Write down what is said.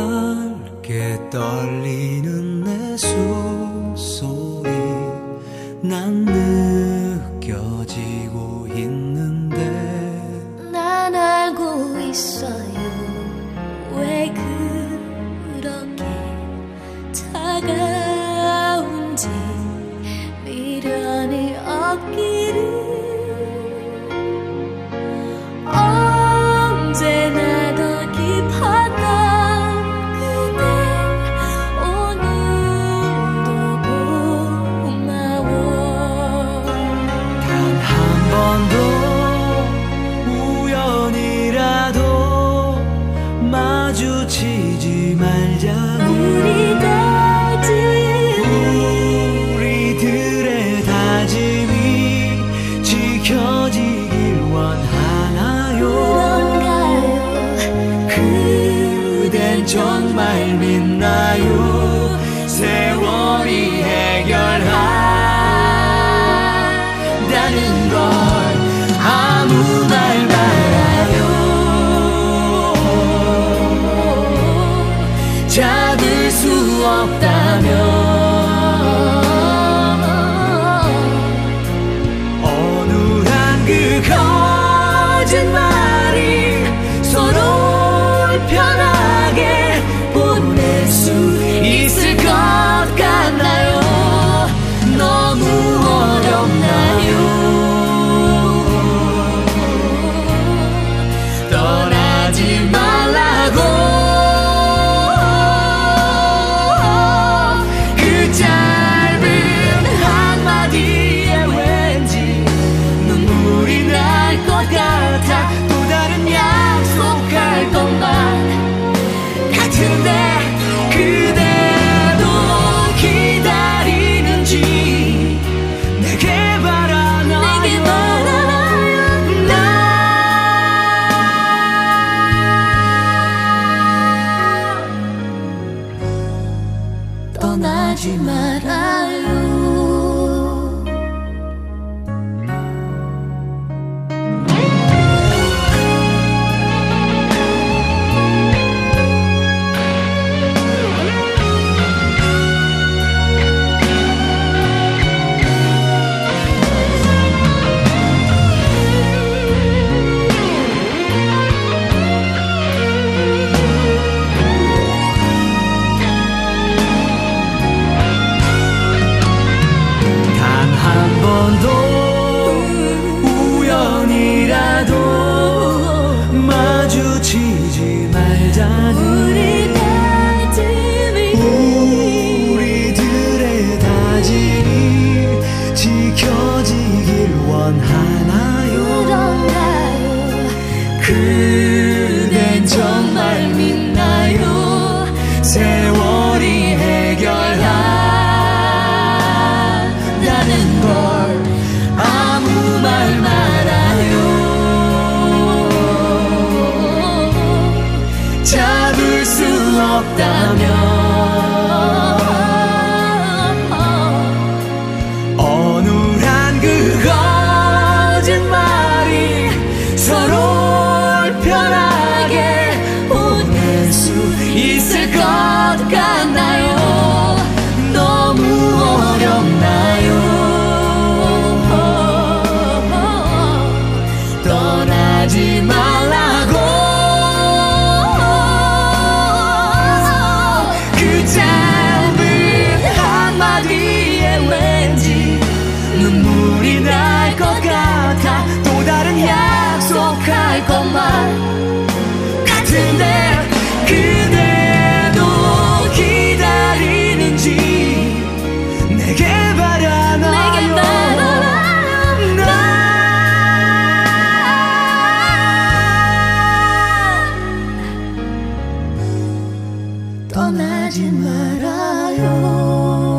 맑게 떨리는 내 숨소리 난 느껴지고 있는데 난 알고 있어요 왜 그렇게 차가운지 미련이 없기를 언제나 더 깊었던 그대 오늘도 고마워 단 한 번도 우연이라도 마주치지 말자 우리들의 다짐이 지켜지길 원하나요 그댄 정말 믿나요 세월이 해결한다는 걸 아무 말 말아요 잡을 수 없다면 어눌한 그 거짓말이 서로를 편하게 보낼 수 있을 것 같나요 너무 어렵나요 떠나지 말라고 그 짧은 한마디에 왠지 눈물이 날 것 같아 또 다른 약속할 것만 같은데 그대도 기다리는지 내게 바라나요 떠나지 말아요 마주치지 말자는 우리들의 다짐이 지켜지길 원하나요 그댄 정말 믿나요 세월이 해결한다는 걸 아무 말 말아요 잡을 수 없다면 어눌한 그 거짓말이 서로를 편하게 보낼 수 있을 것 같나요 너무 어렵나요 떠나지 말라고 눈물이 날 것 같아 또 다른 약속할 것만 같은데 그대도 기다리는지 내게 바라나요 떠나지 말아요